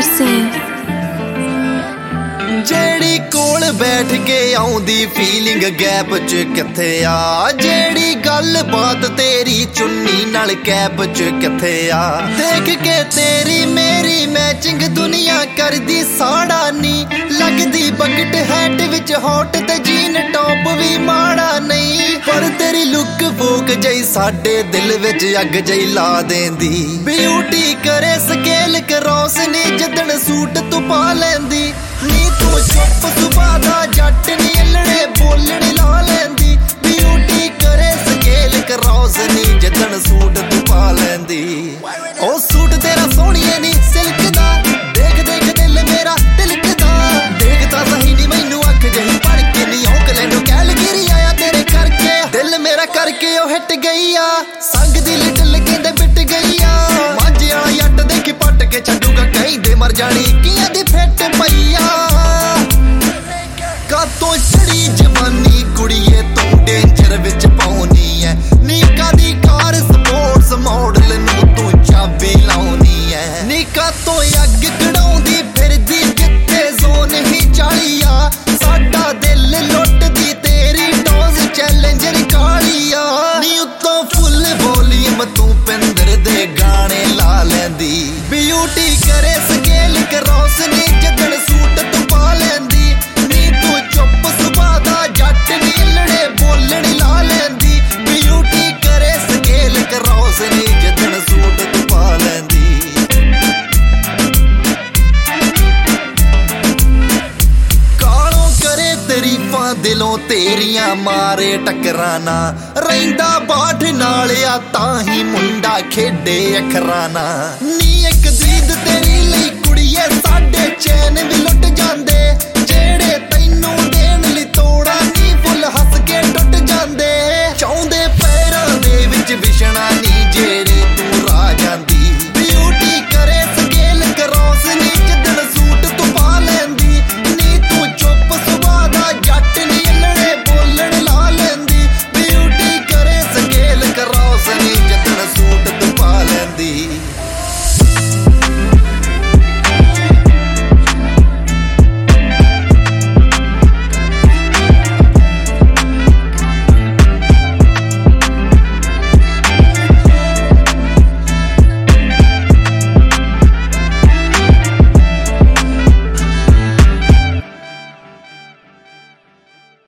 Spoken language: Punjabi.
exclusive। ਜਿਹੜੀ ਕੋਲ ਬੈਠ ਕੇ ਆਉਂਦੀ ਫੀਲਿੰਗ ਗੈਪ ਚ ਕਿੱਥੇ ਆ, ਜਿਹੜੀ ਗੱਲ ਬਾਤ ਤੇਰੀ ਚੁੰਨੀ ਨਾਲ ਕੈਪ ਚ ਕਿੱਥੇ ਆ। ਦੇਖ ਕੇ ਤੇਰੀ ਮੇਰੀ ਮੈਚਿੰਗ ਦੁਨੀਆ ਕਰਦੀ ਸਾੜਾ ਨੀ, ਲੱਗਦੀ ਬਕਟ ਹੈਟ ਵਿੱਚ ਹੌਟ ਤੇ ਜੀਨ ਟੌਪ ਵੀ ਮਾੜਾ ਨਹੀਂ। ਪਰ ਤੇਰੀ ਲੁੱਕ ਫੋਕ ਜਈ ਸਾਡੇ ਦਿਲ ਵਿੱਚ ਅੱਗ ਜਈ ਲਾ ਦੇਂਦੀ। ਬਿਊਟੀ ਕਰੇ ਸਕੇਲ ਕਰੋਸ ਨੀ ਜਿੱਦਣ ਸੂਟ ਤੂੰ ਪਾ ਲੈਂਦੀ। ਨੀ ਤੂੰ ਚੁੱਪ ਸੁਭਾ ਦਾ ਜੱਟ ਨੀ ਅਲੜੇ ਬੋਲਣ ਲਾ ਲੈਂਦੀ। ਬਿਊਟੀ ਕਰੇ ਸਕੇਲ ਕਰੋਸ ਨੀ ਜਿੱਦਣ ਸੂਟ ਤੂੰ ਪਾ ਲੈਂਦੀ। ਉਹ ਸੂਟ ਤੇਰਾ ਸੋਹਣੀਏ ਨੀ ਸਿਲਕ ਦਾ, ਦੇਖ ਦੇਖ ਦਿਲ ਮੇਰਾ ਤਿਲਕਦਾ। ਦੇਖਦਾ ਸਹੀ ਨੀ ਮੈਨੂੰ ਅੱਖ ਜਹੀ ਪੜ ਕੇ ਨੀ ਔਕਲੈਂਡ ਕੈਲਗਰੀ ਆਇਆ ਤੇਰੇ ਕਰਕੇ। ਦਿਲ ਮੇਰਾ ਕਰਕੇ ਉਹ ਹਿੱਟ ਗਈ ਆ, ਸੰਗ ਦੀ ਲਿਟਲ ਕਹਿੰਦੇ ਬਿੱਟ ਗਈ ਆ। ਮਾਝੇ ਵਾਲਾ ਜੱਟ ਦੇਖੀ ਪੱਟ ਕੇ ਛੱਡੂਗਾ ਕਹਿੰਦੇ ਮਰ ਜਾਣੀ ਕੀਆਂ ਦੀ ਫਿੱਟ ਪਈ ਆ। ਕਾਤੋਂ ਚੜੀ ਜਵਾਨੀ ਕੁੜੀਏ ਤੂੰ ਡੇਂਜਰ ਵਿੱਚ ਪਾਉਣੀ ਐ। ਨੀ ਕਾਦੀ ਕਾਰ ਸਪੋਰਟਸ ਮਾਡਲ ਨੂੰ ਤੂੰ ਚਾਬੀ ਲਾਉਣੀ ਐ। ਨੀ ਕਾਤੋਂ ਅੱਗ ਕਢਾਉਂਦੀ ਫਿਰਦੀ ਜਿੱਥੇ ਜ਼ੋਨ ਹੀ 40 ਆ। ਸਾਡਾ ਦਿਲ ਲੁੱਟਦੀ ਤੇਰੀ ਡੋਜ਼ ਚੈਲੰਜਰ ਕਾਲੀ ਆ। ਨੀ ਉੱਤੋਂ ਫੁੱਲ ਵੋਲੀਅਮ ਤੂੰ ਪਿੰਦਰ ਦੇ ਗਾਣੇ ਲਾ ਲੈਂਦੀ। ਬਿਊਟੀ ਕਰੇ ਸਕੇਲ ਕਰੋਸ ਨੀ ਜਿੱਦਣ ਸੂਟ ਤੂੰ ਪਾ ਲੈਂਦੀ। ਨੀ ਤੂੰ ਚੁੱਪ ਸੁਭਾ ਦਾ ਜੱਟ ਨੀ ਲੜੇ ਬੋਲਣ ਲਾ ਲੈਂਦੀ। ਬਿਊਟੀ ਕਰੇ ਸਕੇਲ ਕਰੋਸ ਨੀ ਜਿੱਦਣ ਸੂਟ ਤੂੰ ਪਾ ਲੈਂਦੀ। ਕਾਲੋਂ ਕਰੇ ਤਾਰੀਫਾਂ ਦਿਲੋਂ ਤੇਰੀਆਂ ਮਾਰੇ ਟੱਕਰਾਂ ਨਾ। ਰਹਿੰਦਾ ਬਾਠ ਨਾਲ ਆ ਤਾਂ ਹੀ ਮੁੰਡਾ ਖੇਡੇ ਅੱਖਰਾਂ ਨਾ। ਨੀ ਇੱਕ ਦੀਦ ਤੇਰੀ ਲਈ ਕੁੜੀਏ ਸਾਡੇ ਚੈਨ ਵੀ ਲੁੱਟ ਜਾਂਦੇ।